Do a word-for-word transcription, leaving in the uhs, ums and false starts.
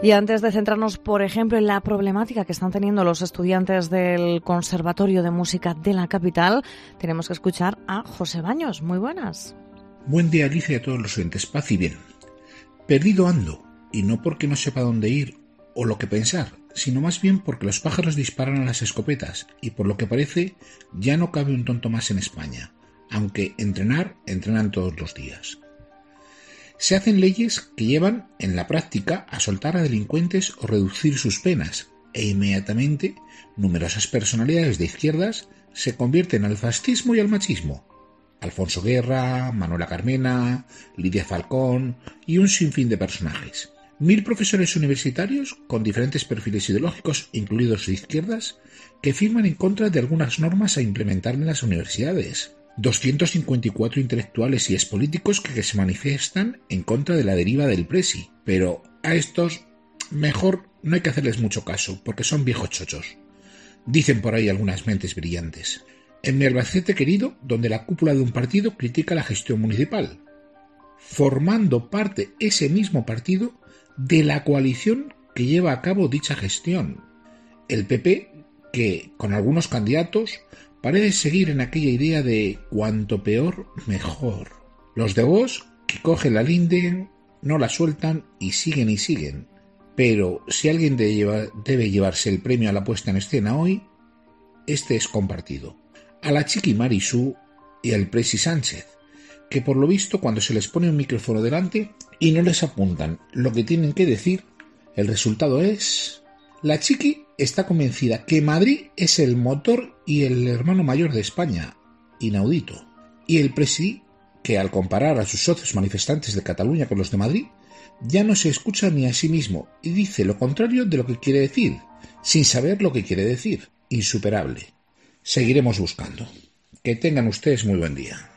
Y antes de centrarnos, por ejemplo, en la problemática que están teniendo los estudiantes del Conservatorio de Música de la capital, tenemos que escuchar a José Baños. Muy buenas. Buen día, Alicia, y a todos los oyentes. Paz y bien. Perdido ando, y no porque no sepa dónde ir o lo que pensar, sino más bien porque los pájaros disparan a las escopetas y por lo que parece ya no cabe un tonto más en España, aunque entrenar, entrenan todos los días. Se hacen leyes que llevan en la práctica a soltar a delincuentes o reducir sus penas, e inmediatamente numerosas personalidades de izquierdas se convierten al fascismo y al machismo. Alfonso Guerra, Manuela Carmena, Lidia Falcón y un sinfín de personajes. Mil profesores universitarios con diferentes perfiles ideológicos, incluidos de izquierdas, que firman en contra de algunas normas a implementar en las universidades. doscientos cincuenta y cuatro intelectuales y expolíticos que, que se manifiestan en contra de la deriva del Presi, pero a estos mejor no hay que hacerles mucho caso, porque son viejos chochos. Dicen por ahí algunas mentes brillantes. En mi Albacete querido, donde la cúpula de un partido critica la gestión municipal, formando parte ese mismo partido de la coalición que lleva a cabo dicha gestión. El P P, que con algunos candidatos parece seguir en aquella idea de cuanto peor, mejor. Los de Vox, que cogen la linde, no la sueltan y siguen y siguen. Pero si alguien debe, llevar, debe llevarse el premio a la puesta en escena hoy, este es compartido. A la Chiqui Marisú y al Presi Sánchez, que por lo visto cuando se les pone un micrófono delante y no les apuntan lo que tienen que decir, el resultado es... La Chiqui está convencida que Madrid es el motor y el hermano mayor de España, inaudito. Y el Presi, que al comparar a sus socios manifestantes de Cataluña con los de Madrid, ya no se escucha ni a sí mismo y dice lo contrario de lo que quiere decir, sin saber lo que quiere decir. Insuperable. Seguiremos buscando. Que tengan ustedes muy buen día.